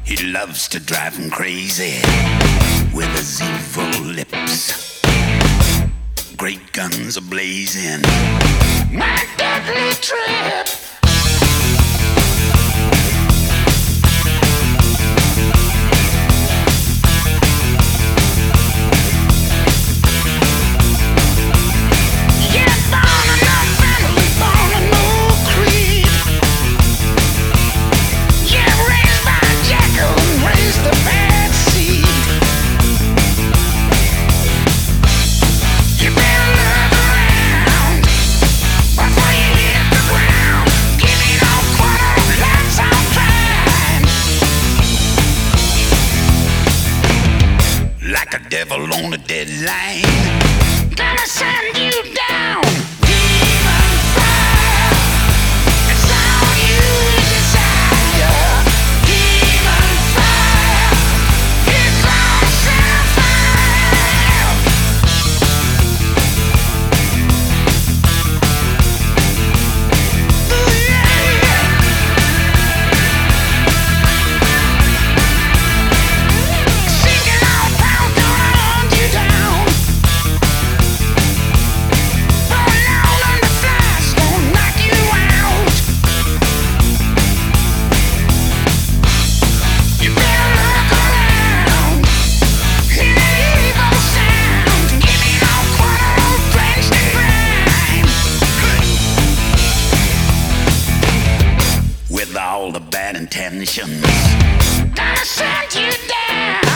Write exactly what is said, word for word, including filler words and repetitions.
He loves to drive him crazy with his evil lips. Great guns are blazing. My deadly trip. Devil on a deadline, gonna send you down. Demon fire, it's all you desire. Demon fire, it's all sapphire. Ooh, yeah, yeah. Sinking all pound down you down. Falling out on the flies, gonna knock you out. You better look around. Hear the evil sound. Give me no quarter of drenched in grime. With all the bad intentions, gonna send you down.